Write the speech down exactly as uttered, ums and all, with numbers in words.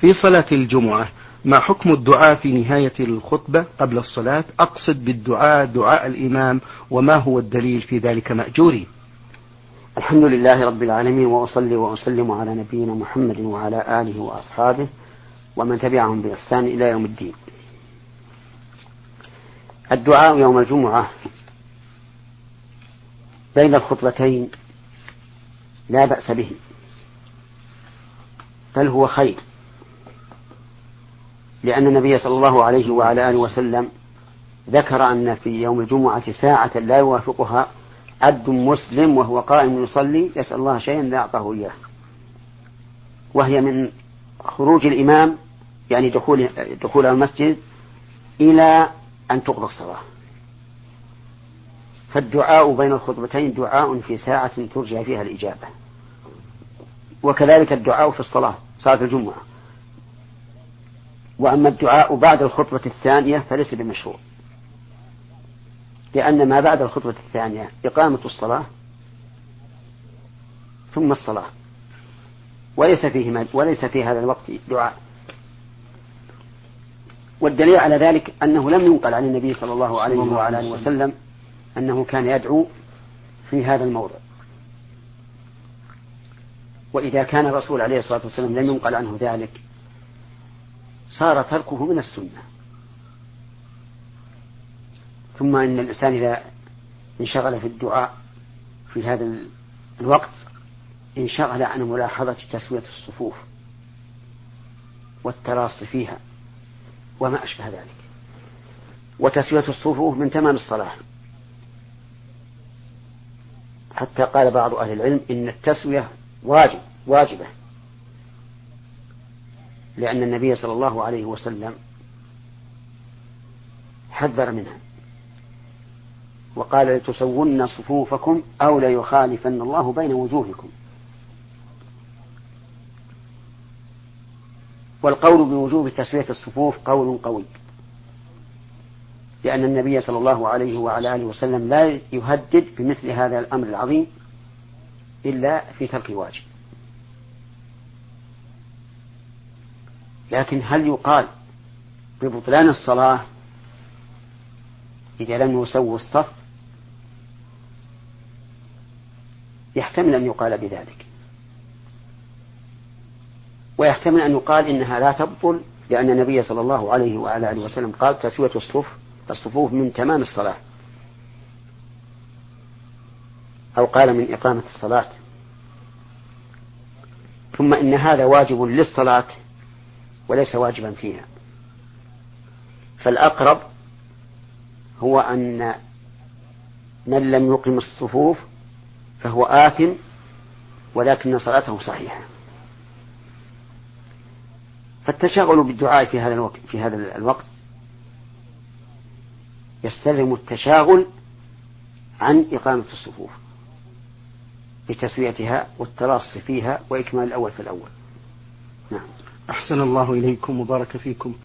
في صلاة الجمعة ما حكم الدعاء في نهاية الخطبة قبل الصلاة؟ أقصد بالدعاء دعاء الإمام، وما هو الدليل في ذلك مأجورين؟ الحمد لله رب العالمين، وأصلي وأسلم على نبينا محمد وعلى آله وأصحابه ومن تبعهم بإحسان إلى يوم الدين. الدعاء يوم الجمعة بين الخطبتين لا بأس به، بل هو خير، لأن النبي صلى الله عليه وعلى آله وسلم ذكر أن في يوم الجمعة ساعة لا يوافقها عبد مسلم وهو قائم يصلي يسأل الله شيئا لا أعطاه إياه، وهي من خروج الإمام يعني دخول دخول المسجد إلى أن تقضى الصلاة. فالدعاء بين الخطبتين دعاء في ساعة ترجع فيها الإجابة، وكذلك الدعاء في الصلاة صلاة الجمعة. وأما الدعاء بعد الخطبة الثانية فليس بمشروع، لأن ما بعد الخطبة الثانية إقامة الصلاة ثم الصلاة، وليس فيه وليس في هذا الوقت دعاء. والدليل على ذلك أنه لم ينقل عن النبي صلى الله عليه وعلى آله وسلم أنه كان يدعو في هذا الموضع. وإذا كان الرسول عليه الصلاة والسلام لم ينقل عنه ذلك صار تركه من السنة. ثم إن الإنسان إذا انشغل في الدعاء في هذا الوقت انشغل عن ملاحظة تسوية الصفوف والتراص فيها وما أشبه ذلك. وتسوية الصفوف من تمام الصلاة، حتى قال بعض أهل العلم إن التسوية واجب واجبة، لأن النبي صلى الله عليه وسلم حذر منها وقال لتسون صفوفكم أو ليخالفن الله بين وجوهكم. والقول بوجوب تسوية الصفوف قول قوي، لأن النبي صلى الله عليه وعلى آله وسلم لا يهدد بمثل هذا الأمر العظيم إلا في ترك واجب. لكن هل يقال ببطلان الصلاة إذا لم يسووا الصف؟ يحتمل أن يقال بذلك، ويحتمل أن يقال إنها لا تبطل، لأن النبي صلى الله عليه وعلى آله وسلم قال تسوية الصفوف الصفوف من تمام الصلاة، أو قال من إقامة الصلاة. ثم إن هذا واجب للصلاة وليس واجبا فيها، فالأقرب هو أن من لم يقم الصفوف فهو آثم ولكن صلاته صحيحة. فالتشاغل بالدعاء في هذا الوقت في هذا الوقت يستلزم التشاغل عن إقامة الصفوف بتسويتها والتراص فيها وإكمال الأول في الأول. نعم. أحسن الله إليكم وبارك فيكم.